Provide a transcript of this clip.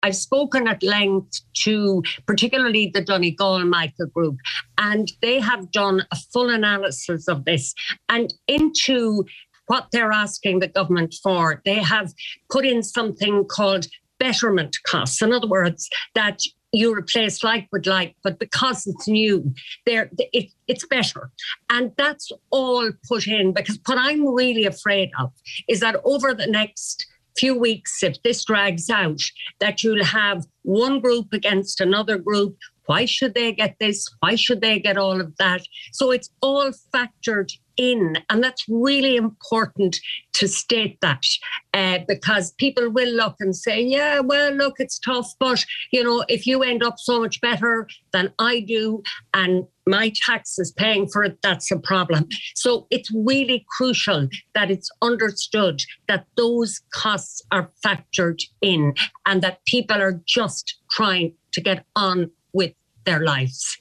I've spoken at length to particularly the Donegal Michael group, and they have done a full analysis of this. And into what they're asking the government for, they have put in something called betterment costs. In other words, that you replace like with like, but because it's new, it's better. And that's all put in, because what I'm really afraid of is that over the next few weeks, if this drags out, that you'll have one group against another group. Why should they get this? Why should they get all of that? So it's all factored in. And that's really important to state that, because people will look and say, yeah, well, look, it's tough. But, if you end up so much better than I do and my tax is paying for it, that's a problem. So it's really crucial that it's understood that those costs are factored in and that people are just trying to get on with their lives.